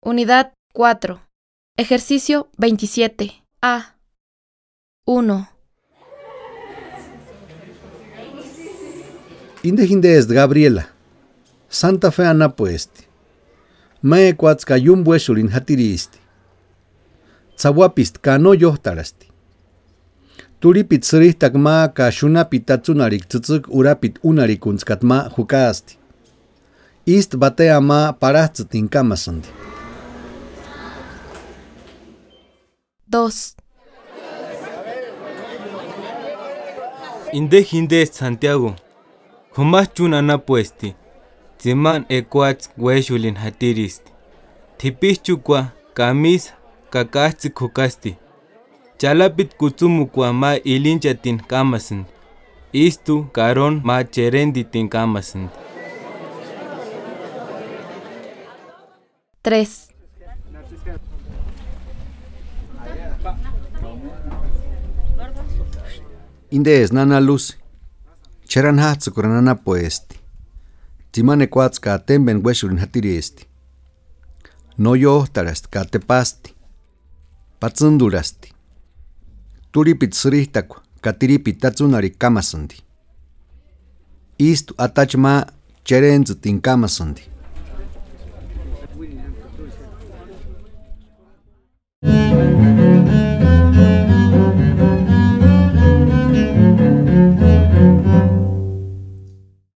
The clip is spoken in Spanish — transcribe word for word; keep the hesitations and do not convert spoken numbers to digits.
Unidad cuatro. Ejercicio veintisiete. A. uno. Inde hinde es Gabriela. Santa Fe anapuesti. Me cuatzka yumbueshulin hatiristi. Tsawapist ka no yohtarasti. Turipit sirihtak ma ka shunapit tatsunarik tzutzuk urapit unarik unskat ma hukasti. Ist batea ma parahtsitin kamasandi. dos. Inde hinde es Santiago. Humachun anapuesti. Ziman ecuats hueshulin hatiristi. Tipichukwa kamis kakasti hukasti. Chalapit kutsumukwa ma ilinchatin kamasand. Istu karon ma cherenditin kamasand. tres. Inde es Nana Luz. Cheran hatsukuran anapuesti. Timane cuatzka temben hueshulin hatiristi. No yohtarasti ka tepasti. Patsundurasti. Turipit sirihtakwa katiripit tatsunarik kamasandi. Istu atachma cherenzitin kamasandi. Thank you.